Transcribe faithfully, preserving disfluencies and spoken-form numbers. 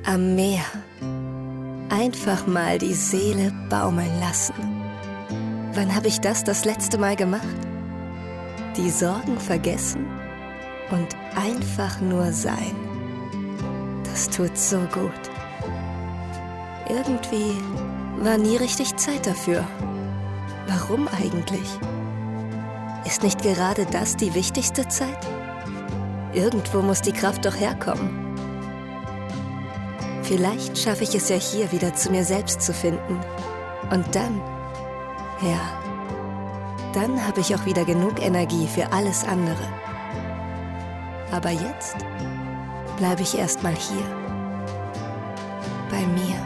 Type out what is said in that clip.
Am Meer. Einfach mal die Seele baumeln lassen. Wann habe ich das das letzte Mal gemacht? Die Sorgen vergessen und einfach nur sein. Das tut so gut. Irgendwie war nie richtig Zeit dafür. Warum eigentlich? Ist nicht gerade das die wichtigste Zeit? Irgendwo muss die Kraft doch herkommen. Vielleicht schaffe ich es ja hier wieder zu mir selbst zu finden. Und dann, ja, dann habe ich auch wieder genug Energie für alles andere. Aber jetzt bleibe ich erstmal hier, bei mir.